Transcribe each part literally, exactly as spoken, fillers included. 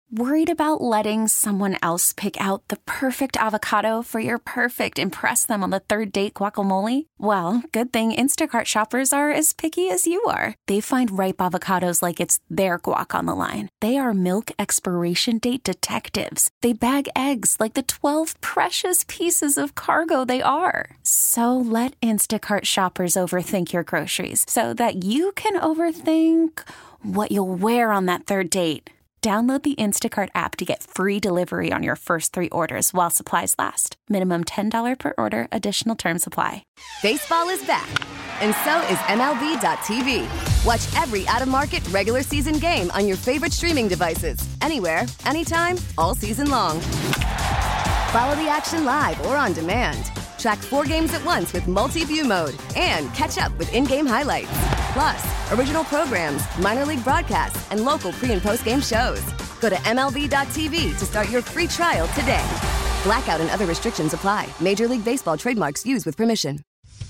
Worried about letting someone else pick out the perfect avocado for your perfect impress them on the third date guacamole? Well, good thing Instacart shoppers are as picky as you are. They find ripe avocados like it's their guac on the line. They are milk expiration date detectives. They bag eggs like the twelve precious pieces of cargo they are. So let Instacart shoppers overthink your groceries so that you can overthink what you'll wear on that third date. Download the Instacart app to get free delivery on your first three orders while supplies last. Minimum ten dollars per order. Additional terms apply. Baseball is back, and so is M L B dot T V. Watch every out-of-market regular season game on your favorite streaming devices. Anywhere, anytime, all season long. Follow the action live or on demand. Track four games at once with multi-view mode and catch up with in-game highlights. Plus, original programs, minor league broadcasts, and local pre- and post-game shows. Go to M L B dot T V to start your free trial today. Blackout and other restrictions apply. Major League Baseball trademarks used with permission.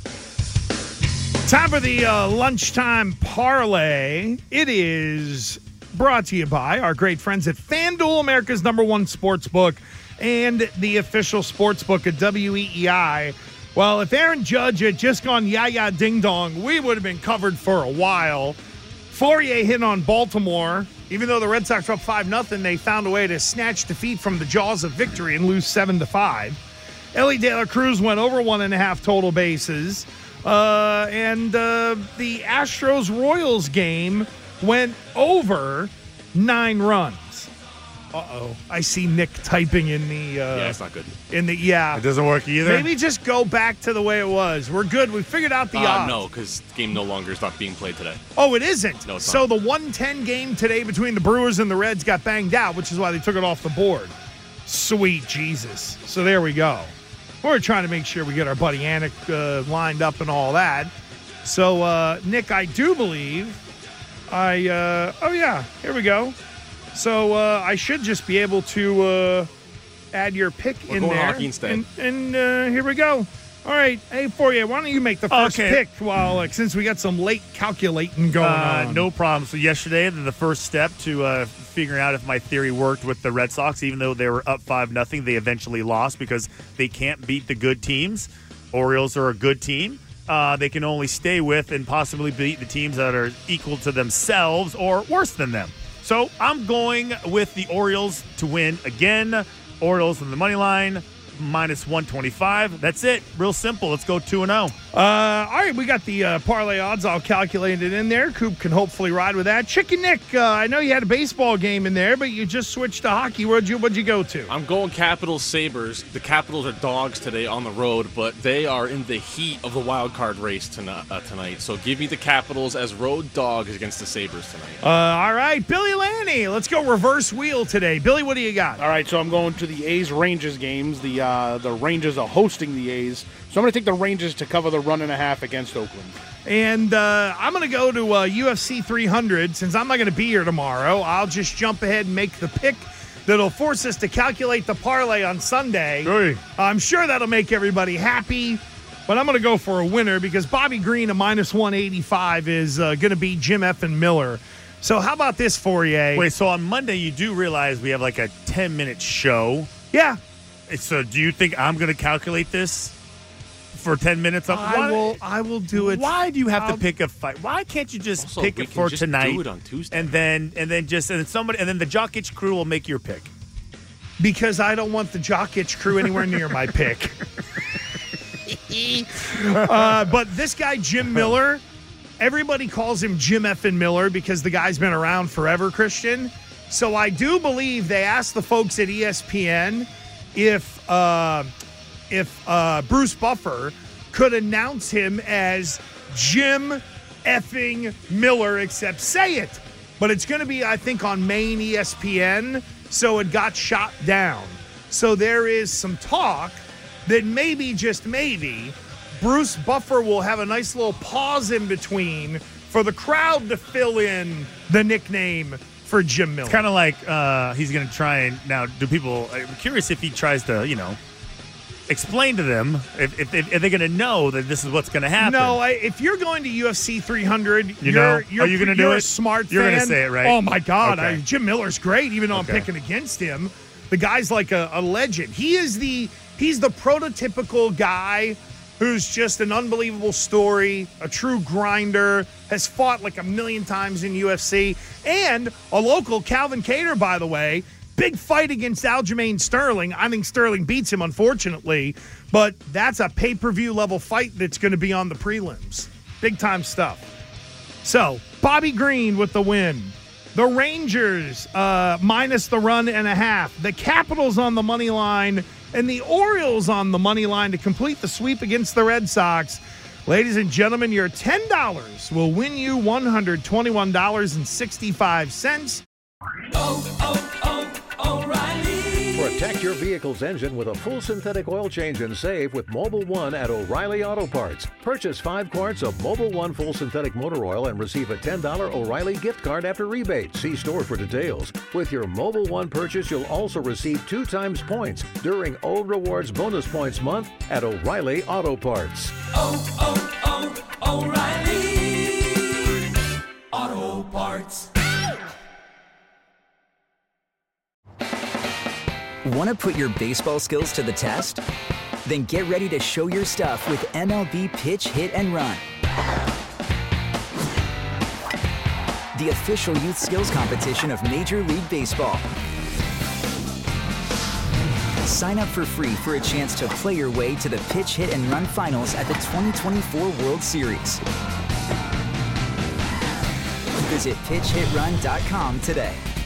Time for the uh, lunchtime parlay. It is brought to you by our great friends at FanDuel, America's number one sports book, and the official sports book at W E E I. Well, if Aaron Judge had just gone yah-yah ding-dong, we would have been covered for a while. Fourier hit on Baltimore. Even though the Red Sox were up five nothing, they found a way to snatch defeat from the jaws of victory and lose seven to five. Ellie De La Cruz went over one and a half total bases. Uh, and uh, the Astros-Royals game went over nine runs. Uh-oh. I see Nick typing in the... Uh, yeah, it's not good. In the Yeah. It doesn't work either? Maybe just go back to the way it was. We're good. We figured out the uh, odds. No, because the game no longer is not being played today. Oh, it isn't? No, it's so not. the one ten game today between the Brewers and the Reds got banged out, which is why they took it off the board. Sweet Jesus. So there we go. We're trying to make sure we get our buddy Anik uh, lined up and all that. So, uh, Nick, I do believe I... Uh, oh, yeah. Here we go. So uh, I should just be able to uh, add your pick We're in going there. hockey instead. And, and uh, here we go. All right. Hey, Fourier, why don't you make the first Okay. pick while, like, since we got some late calculating going Uh, on. no problem. So yesterday, the first step to uh, figuring out if my theory worked with the Red Sox, even though they were up five nothing, they eventually lost because they can't beat the good teams. Orioles are a good team. Uh, they can only stay with and possibly beat the teams that are equal to themselves or worse than them. So I'm going with the Orioles to win again. Orioles on the money line, minus one twenty-five. That's it. Real simple. Let's go two and oh. Uh, all right, we got the uh, parlay odds all calculated in there. Coop can hopefully ride with that. Chicken Nick, uh, I know you had a baseball game in there, but you just switched to hockey. What'd you, what'd you go to? I'm going Capitals Sabres. The Capitals are dogs today on the road, but they are in the heat of the wild card race tonight. Uh, tonight. So give me the Capitals as road dogs against the Sabres tonight. Uh, all right, Billy Lanny, let's go reverse wheel today. Billy, what do you got? All right, so I'm going to the A's-Rangers games. The uh, the Rangers are hosting the A's. So I'm going to take the Rangers to cover the run and a half against Oakland. And uh, I'm going to go to uh, U F C three hundred. Since I'm not going to be here tomorrow, I'll just jump ahead and make the pick that'll force us to calculate the parlay on Sunday. Hey. I'm sure that'll make everybody happy, but I'm going to go for a winner because Bobby Green at minus one eighty-five is uh, going to be Jim Effin Miller. So how about this for you? Wait, so on Monday you do realize we have like a ten-minute show. Yeah. So do you think I'm going to calculate this for ten minutes? I Why- will I will do it. Why do you have I'll- to pick a fight? Why can't you just Also, pick we it can for just tonight? do it on Tuesday. and then and then just and then somebody and then the Jock Itch crew will make your pick. Because I don't want the Jock Itch crew anywhere near my pick. uh, but this guy, Jim Miller, everybody calls him Jim Effin Miller because the guy's been around forever, Christian. So I do believe they asked the folks at E S P N if uh, if uh, Bruce Buffer could announce him as Jim effing Miller, except say it. But it's going to be, I think, on main E S P N, so it got shot down. So there is some talk that maybe, just maybe, Bruce Buffer will have a nice little pause in between for the crowd to fill in the nickname for Jim Miller. It's kind of like uh, he's going to try and now do people. I'm curious if he tries to, you know, explain to them if, if, if, if they're going to know that this is what's going to happen. No, I, if you're going to U F C three hundred, you you're, know, you're, are you going to do you're it? a smart You're fan. going to say it, right? Oh, my God. Okay. I, Jim Miller's great, even though Okay. I'm picking against him. The guy's like a, a legend. He is the he's the prototypical guy who's just an unbelievable story, a true grinder, has fought like a million times in U F C, and a local, Calvin Kattar, by the way. Big fight against Aljamain Sterling. I think Sterling beats him, unfortunately, but that's a pay-per-view level fight that's going to be on the prelims. Big-time stuff. So, Bobby Green with the win. The Rangers uh, minus the run and a half. The Capitals on the money line and the Orioles on the money line to complete the sweep against the Red Sox. Ladies and gentlemen, your ten dollars will win you one hundred twenty-one dollars and sixty-five cents. Oh, oh, oh, O'Reilly. Protect your vehicle's engine with a full synthetic oil change and save with Mobil one at O'Reilly Auto Parts. Purchase five quarts of Mobil one full synthetic motor oil and receive a ten dollars O'Reilly gift card after rebate. See store for details. With your Mobil one purchase, you'll also receive two times points during O Rewards Bonus Points Month at O'Reilly Auto Parts. Oh, oh, oh, O'Reilly Auto Parts. Want to put your baseball skills to the test? Then get ready to show your stuff with M L B Pitch, Hit, and Run. The official youth skills competition of Major League Baseball. Sign up for free for a chance to play your way to the Pitch, Hit, and Run finals at the twenty twenty-four World Series. Visit pitch hit run dot com today.